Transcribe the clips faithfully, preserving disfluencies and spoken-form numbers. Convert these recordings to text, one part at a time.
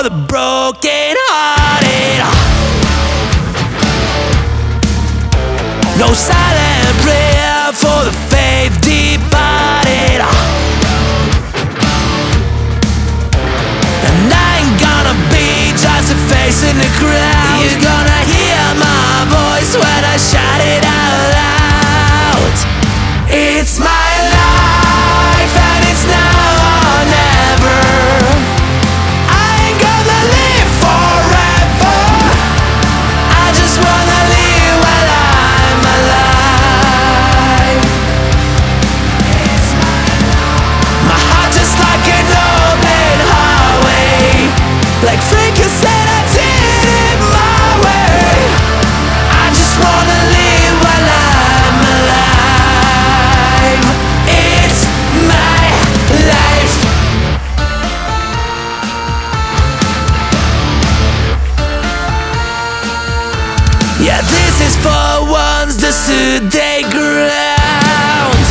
the broken hearted. No silent prayer for the faith departed. And I ain't gonna be just a face in the crowd. You're gonna hear my voice when I shout it out loud. It's my life and it's now or never. I ain't gonna live forever. I just wanna live while I'm alive. It's my life. My heart just like an open highway. Like Frankie said, I did it my way. I just wanna live while I'm alive. It's my life. Yeah, this is for ones that stood their ground.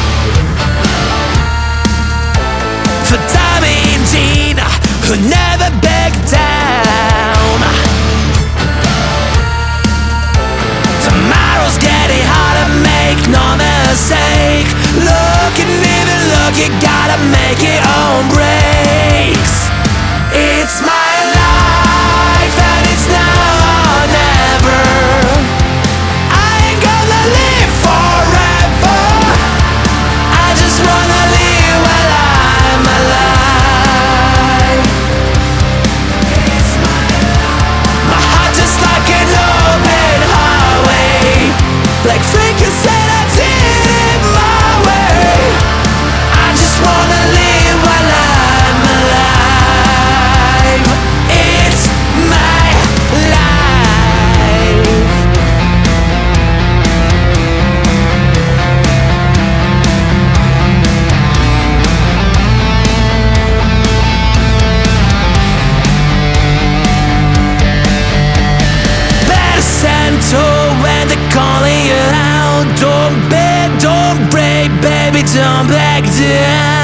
For Tommy and Gina, who never backed down. Tomorrow's getting hard to make, no mistake. Look and even look, you gotta make your own breaks. It's my life and it's now or never. I ain't gonna live forever. I just wanna live while I'm alive. It's my life. My heart just like an open highway. Like Frankie said, I did it my way. I just wanna live while I'm alive. It's my life. Better stand tall when they're calling you out. Don't bend, don't break, baby, don't back down.